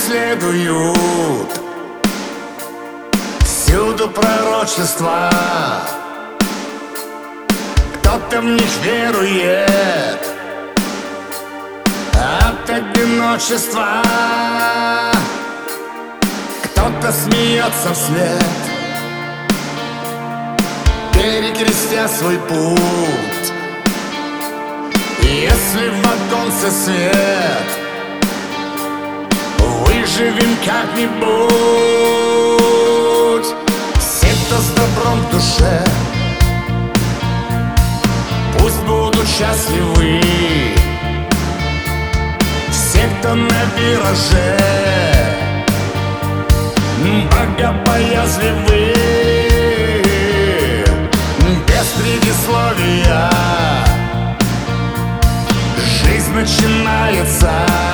преследуют, всюду пророчества. Кто-то в них верует от одиночества, кто-то смеется вслед, перекрестя свой путь. Если в оконце свет, выживем как-нибудь. Все, кто с добром в душе, пусть будут счастливы. Все, кто на вираже, богобоязливы. Без предисловия жизнь начинается,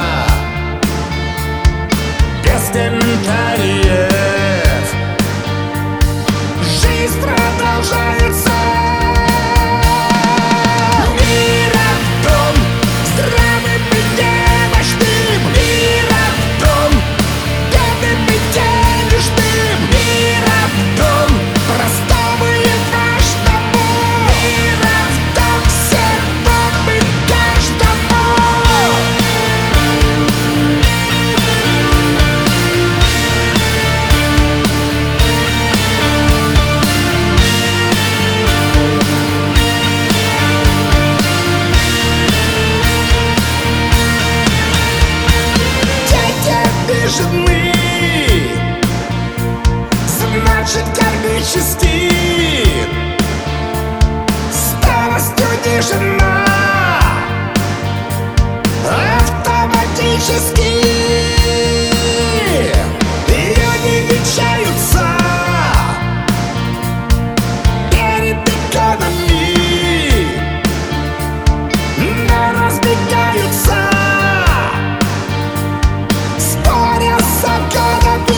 без комментариев жизнь продолжается. Миротон, здравым и немощным. Миротон, бедным и денежным. Миротон, простому и важному. Миротон, всем вам и каждому. Жены, значит кармически, старостью не жена, автоматически ее не венчаются перед иконами, но разбегаются, споря с законами.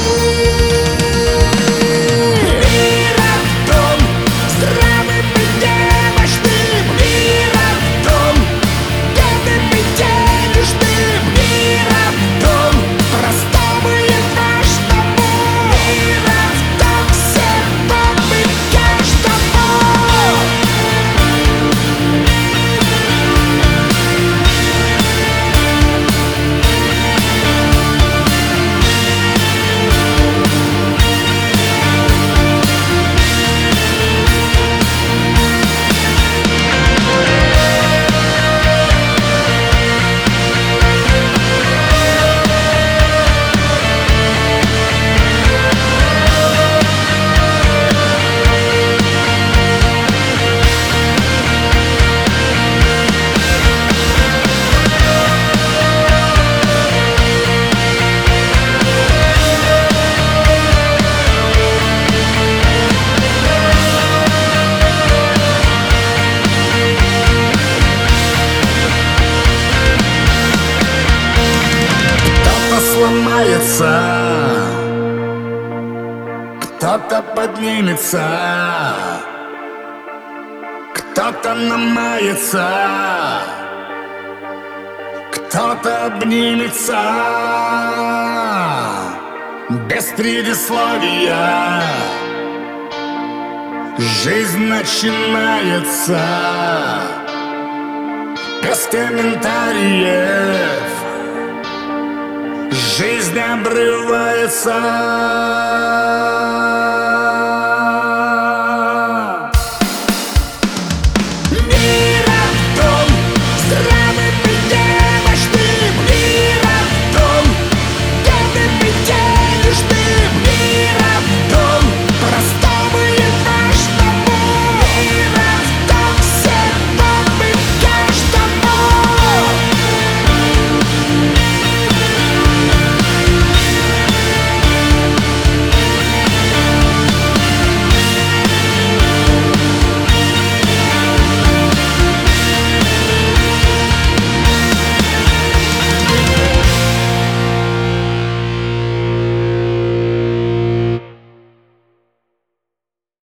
Миротон, здравым и немощным. Миротон, бедным и денежным. Миротон, простому и важному. Миротон, всем вам и каждому. Сломается, кто-то поднимется, кто-то намается, кто-то обнимется. Без предисловия жизнь начинается, без комментариев жизнь обрывается.